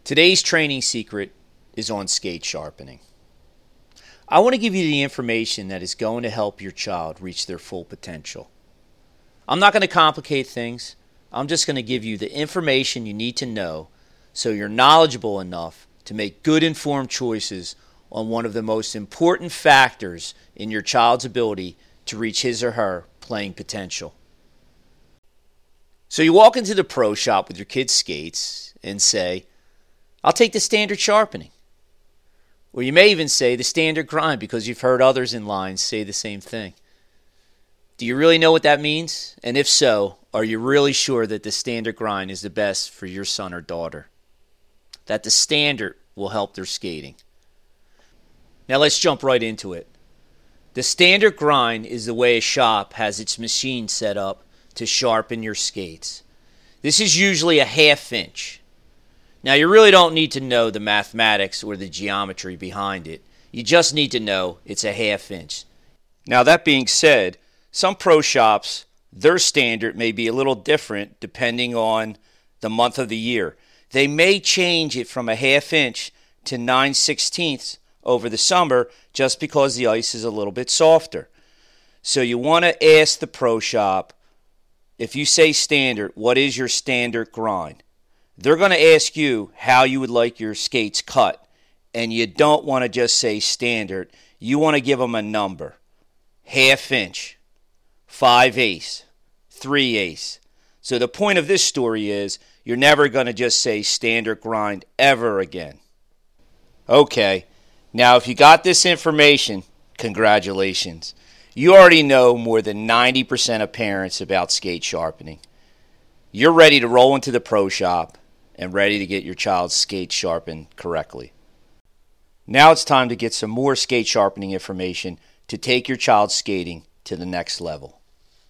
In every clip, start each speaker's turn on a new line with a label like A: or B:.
A: Today's training secret is on skate sharpening. I want to give you the information that is going to help your child reach their full potential. I'm not going to complicate things. I'm just going to give you the information you need to know so you're knowledgeable enough to make good informed choices on one of the most important factors in your child's ability to reach his or her playing potential. So you walk into the pro shop with your kid's skates and say, I'll take the standard sharpening. Or you may even say the standard grind because you've heard others in line say the same thing. Do you really know what that means? And if so, are you really sure that the standard grind is the best for your son or daughter? That the standard will help their skating? Now let's jump right into it. The standard grind is the way a shop has its machine set up to sharpen your skates. This is usually a 1/2 inch. Now, you really don't need to know the mathematics or the geometry behind it. You just need to know it's a 1/2 inch. Now, that being said, some pro shops, their standard may be a little different depending on the month of the year. They may change it from a 1/2 inch to 9/16 over the summer just because the ice is a little bit softer. So you want to ask the pro shop, if you say standard, what is your standard grind? They're going to ask you how you would like your skates cut, and you don't want to just say standard. You want to give them a number. 1/2 inch, 5/8, 3/8. So the point of this story is you're never going to just say standard grind ever again. Okay, now if you got this information, congratulations. You already know more than 90% of parents about skate sharpening. You're ready to roll into the pro shop and ready to get your child's skate sharpened correctly. Now it's time to get some more skate sharpening information to take your child's skating to the next level.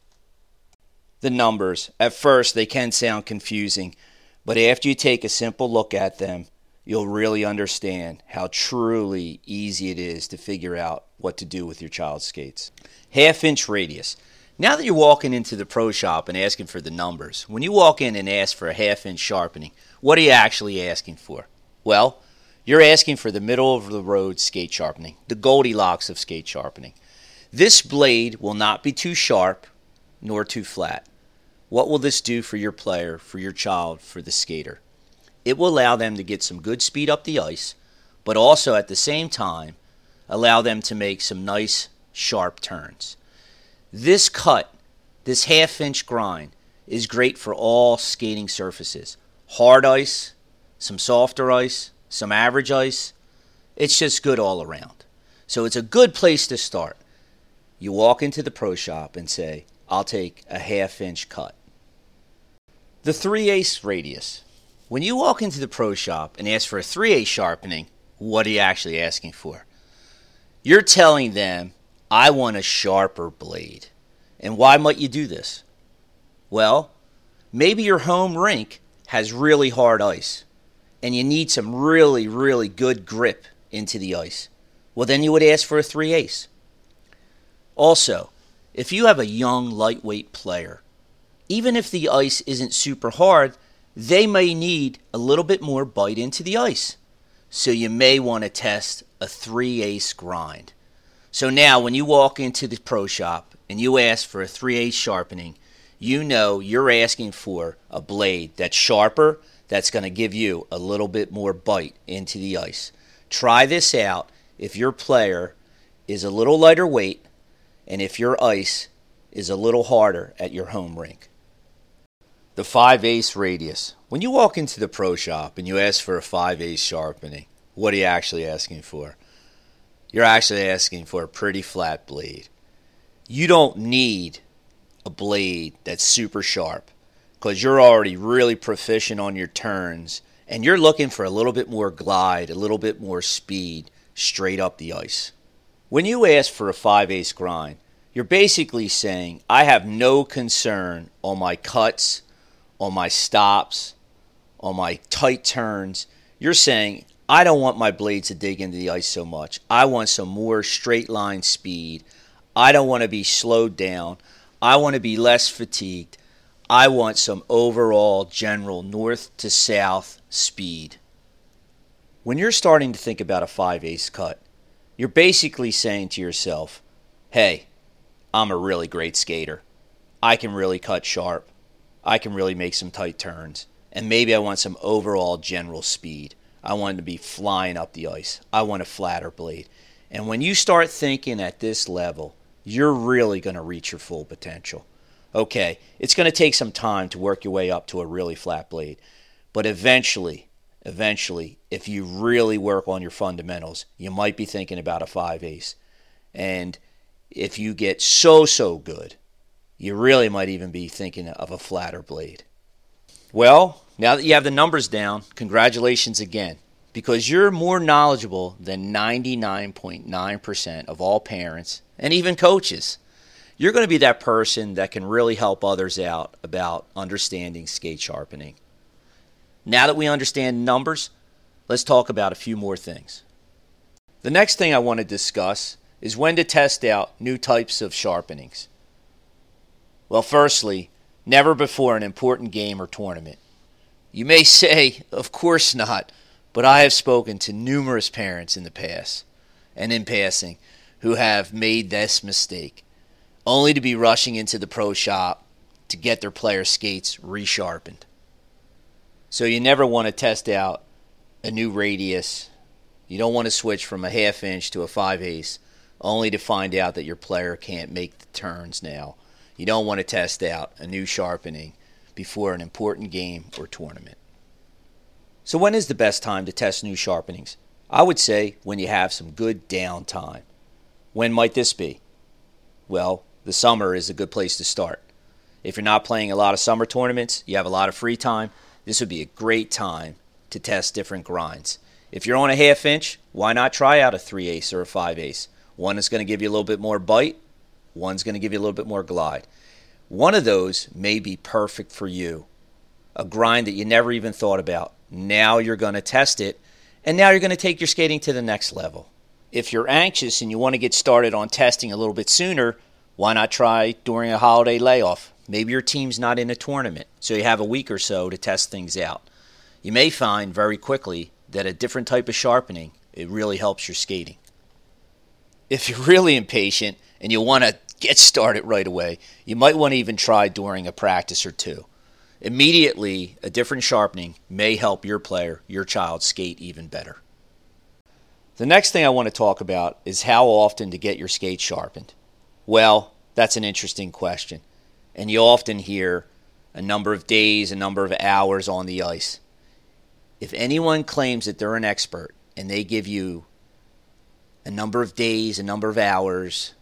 A: The numbers, at first they can sound confusing, but after you take a simple look at them, you'll really understand how truly easy it is to figure out what to do with your child's skates. 1/2 inch radius. Now that you're walking into the pro shop and asking for the numbers, when you walk in and ask for a 1/2 inch sharpening, what are you actually asking for? Well, you're asking for the middle of the road skate sharpening, the Goldilocks of skate sharpening. This blade will not be too sharp nor too flat. What will this do for your player, for your child, for the skater? It will allow them to get some good speed up the ice, but also at the same time allow them to make some nice sharp turns. This cut, this 1/2 inch grind, is great for all skating surfaces. Hard ice, some softer ice, some average ice. It's just good all around. So it's a good place to start. You walk into the pro shop and say, I'll take a 1/2 inch cut. The 3/8 radius. When you walk into the pro shop and ask for a 3/8 sharpening, what are you actually asking for? You're telling them, I want a sharper blade. And why might you do this? Well, maybe your home rink has really hard ice and you need some really, really good grip into the ice. Well, then you would ask for a 3/8. Also, if you have a young, lightweight player, even if the ice isn't super hard, they may need a little bit more bite into the ice. So you may want to test a 3/8 grind. So now when you walk into the pro shop and you ask for a 3/8 sharpening, you know you're asking for a blade that's sharper, that's going to give you a little bit more bite into the ice. Try this out if your player is a little lighter weight and if your ice is a little harder at your home rink. The 5/8 radius. When you walk into the pro shop and you ask for a 5/8 sharpening, what are you actually asking for? You're actually asking for a pretty flat blade. You don't need a blade that's super sharp because you're already really proficient on your turns and you're looking for a little bit more glide, a little bit more speed straight up the ice. When you ask for a 5/8 grind, you're basically saying, I have no concern on my cuts, on my stops, on my tight turns. You're saying, I don't want my blade to dig into the ice so much. I want some more straight line speed. I don't want to be slowed down. I want to be less fatigued. I want some overall general north to south speed. When you're starting to think about a 5/8 cut, you're basically saying to yourself, hey, I'm a really great skater. I can really cut sharp. I can really make some tight turns. And maybe I want some overall general speed. I want to be flying up the ice. I want a flatter blade. And when you start thinking at this level, you're really going to reach your full potential. Okay, it's going to take some time to work your way up to a really flat blade. But eventually, if you really work on your fundamentals, you might be thinking about a 5/8. And if you get so good, you really might even be thinking of a flatter blade. Well, now that you have the numbers down, congratulations again, because you're more knowledgeable than 99.9% of all parents and even coaches. You're going to be that person that can really help others out about understanding skate sharpening. Now that we understand numbers, let's talk about a few more things. The next thing I want to discuss is when to test out new types of sharpenings. Well, firstly, never before an important game or tournament. You may say, of course not, but I have spoken to numerous parents in the past, and in passing, who have made this mistake, only to be rushing into the pro shop to get their player skates resharpened. So you never want to test out a new radius. You don't want to switch from a 1/2 inch to a 5/8, only to find out that your player can't make the turns now. You don't want to test out a new sharpening before an important game or tournament. So when is the best time to test new sharpenings? I would say when you have some good downtime. When might this be? Well, the summer is a good place to start. If you're not playing a lot of summer tournaments, you have a lot of free time, this would be a great time to test different grinds. If you're on a 1/2 inch, why not try out a 3/8 or a 5/8? One is going to give you a little bit more bite. One's going to give you a little bit more glide. One of those may be perfect for you. A grind that you never even thought about. Now you're going to test it, and now you're going to take your skating to the next level. If you're anxious and you want to get started on testing a little bit sooner, why not try during a holiday layoff? Maybe your team's not in a tournament, so you have a week or so to test things out. You may find very quickly that a different type of sharpening, it really helps your skating. If you're really impatient and you want to get started right away, you might want to even try during a practice or two. Immediately, a different sharpening may help your player, your child, skate even better. The next thing I want to talk about is how often to get your skate sharpened. Well, that's an interesting question. And you often hear a number of days, a number of hours on the ice. If anyone claims that they're an expert and they give you a number of days, a number of hours,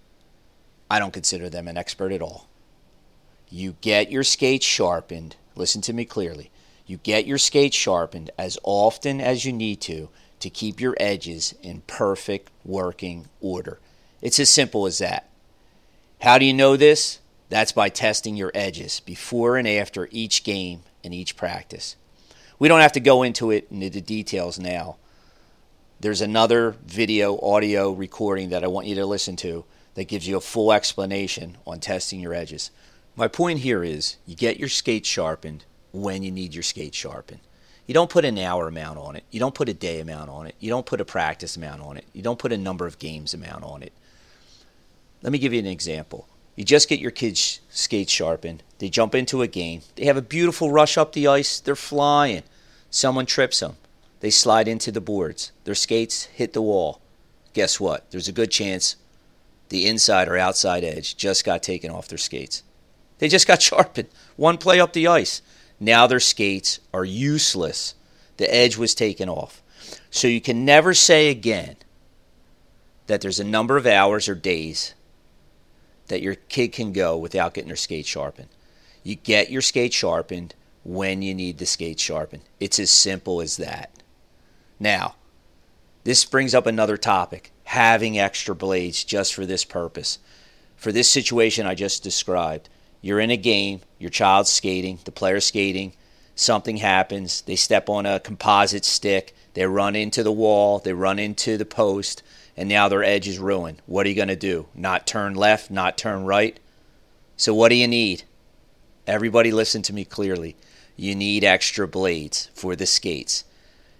A: I don't consider them an expert at all. You get your skates sharpened, listen to me clearly, you get your skates sharpened as often as you need to keep your edges in perfect working order. It's as simple as that. How do you know this? That's by testing your edges before and after each game and each practice. We don't have to go into the details now. There's another video, audio recording that I want you to listen to that gives you a full explanation on testing your edges. My point here is you get your skates sharpened when you need your skates sharpened. You don't put an hour amount on it. You don't put a day amount on it. You don't put a practice amount on it. You don't put a number of games amount on it. Let me give you an example. You just get your kids' skates sharpened. They jump into a game. They have a beautiful rush up the ice. They're flying. Someone trips them. They slide into the boards. Their skates hit the wall. Guess what? There's a good chance the inside or outside edge just got taken off their skates. They just got sharpened. One play up the ice. Now their skates are useless. The edge was taken off. So you can never say again that there's a number of hours or days that your kid can go without getting their skates sharpened. You get your skates sharpened when you need the skates sharpened. It's as simple as that. Now, this brings up another topic, having extra blades just for this purpose. For this situation I just described, you're in a game, your child's skating, the player's skating, something happens, they step on a composite stick, they run into the wall, they run into the post, and now their edge is ruined. What are you going to do? Not turn left, not turn right? So what do you need? Everybody listen to me clearly. You need extra blades for the skates.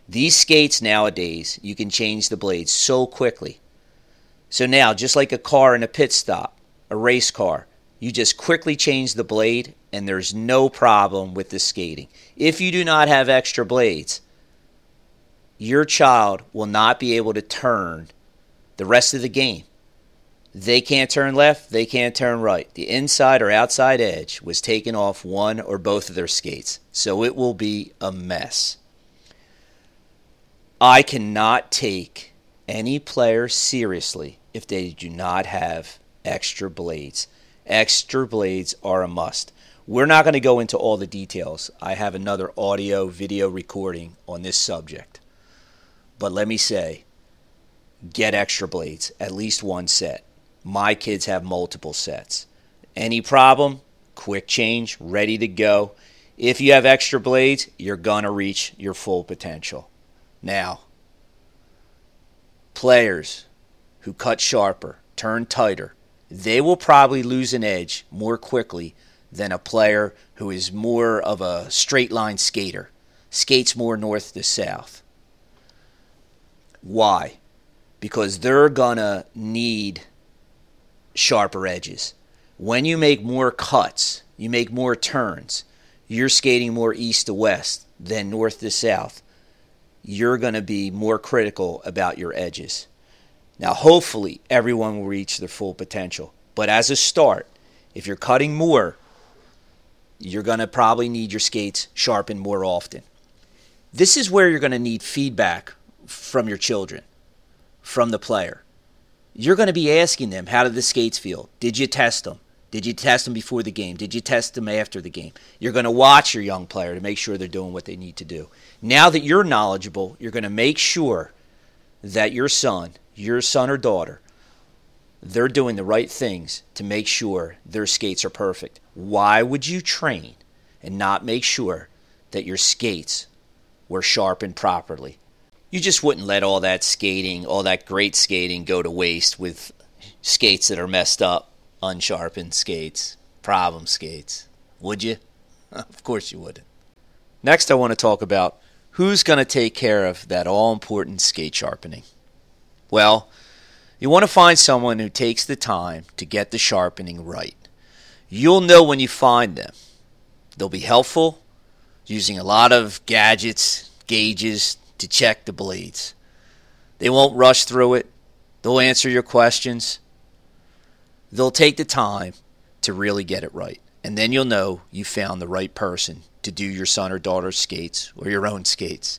A: These skates nowadays, you can change the blades so quickly. So now, just like a car in a pit stop, a race car, you just quickly change the blade and there's no problem with the skating. If you do not have extra blades, your child will not be able to turn the rest of the game. They can't turn left, they can't turn right. The inside or outside edge was taken off one or both of their skates, so it will be a mess. I cannot take any player seriously if they do not have extra blades. Extra blades are a must. We're not going to go into all the details. I have another audio video recording on this subject. But let me say, get extra blades, at least one set. My kids have multiple sets. Any problem, quick change, ready to go. If you have extra blades, you're going to reach your full potential. Now, players who cut sharper, turn tighter, they will probably lose an edge more quickly than a player who is more of a straight line skater, skates more north to south. Why? Because they're going to need sharper edges. When you make more cuts, you make more turns, you're skating more east to west than north to south, you're going to be more critical about your edges. Now, hopefully, everyone will reach their full potential. But as a start, if you're cutting more, you're going to probably need your skates sharpened more often. This is where you're going to need feedback from your children, from the player. You're going to be asking them, how did the skates feel? Did you test them? Did you test them before the game? Did you test them after the game? You're going to watch your young player to make sure they're doing what they need to do. Now that you're knowledgeable, you're going to make sure that your son or daughter, they're doing the right things to make sure their skates are perfect. Why would you train and not make sure that your skates were sharpened properly? You just wouldn't let all that skating, all that great skating go to waste with skates that are messed up, unsharpened skates, problem skates, would you? Of course you wouldn't. Next, I want to talk about who's going to take care of that all-important skate sharpening. Well, you want to find someone who takes the time to get the sharpening right. You'll know when you find them. They'll be helpful, using a lot of gadgets, gauges to check the blades. They won't rush through it. They'll answer your questions. They'll take the time to really get it right. And then you'll know you found the right person to do your son or daughter's skates or your own skates.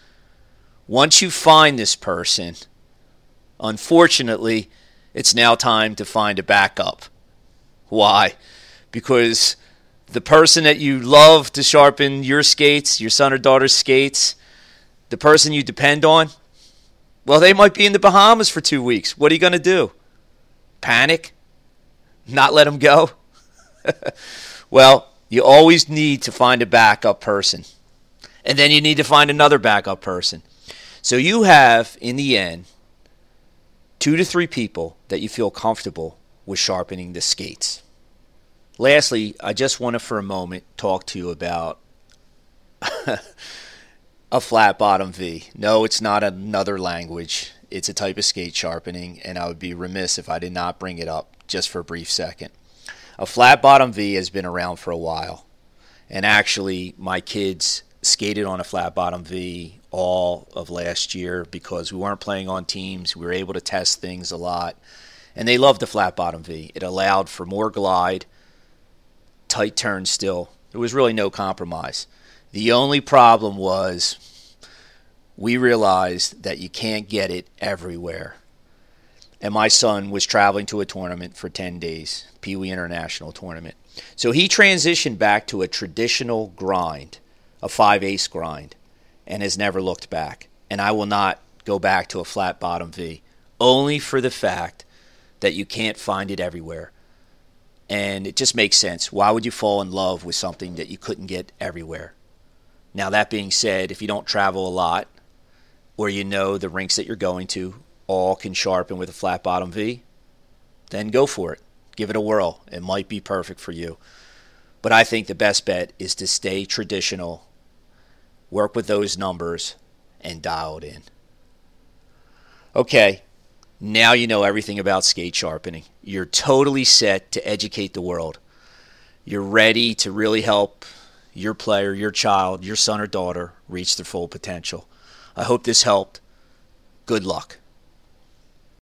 A: Once you find this person, unfortunately, it's now time to find a backup. Why? Because the person that you love to sharpen your skates, your son or daughter's skates, the person you depend on, well, they might be in the Bahamas for 2 weeks. What are you going to do? Panic? Not let them go? Well, you always need to find a backup person. And then you need to find another backup person. So you have, in the end, 2 to 3 people that you feel comfortable with sharpening the skates. Lastly, I just want to for a moment talk to you about a flat bottom V. No, it's not another language. It's a type of skate sharpening, and I would be remiss if I did not bring it up just for a brief second. A flat bottom V has been around for a while, and actually my kids skated on a flat bottom V all of last year because we weren't playing on teams. We were able to test things a lot, and they loved the flat bottom V. It allowed for more glide, tight turn still. There was really no compromise. The only problem was we realized that you can't get it everywhere. And my son was traveling to a tournament for 10 days, Pee Wee International Tournament. So he transitioned back to a traditional grind, a 5/8 grind, and has never looked back. And I will not go back to a flat bottom V, only for the fact that you can't find it everywhere. And it just makes sense. Why would you fall in love with something that you couldn't get everywhere? Now, that being said, if you don't travel a lot, or you know the rinks that you're going to all can sharpen with a flat bottom V, then go for it. Give it a whirl. It might be perfect for you. But I think the best bet is to stay traditional, work with those numbers, and dialed in. Okay, now you know everything about skate sharpening. You're totally set to educate the world. You're ready to really help your player, your child, your son or daughter reach their full potential. I hope this helped. Good luck.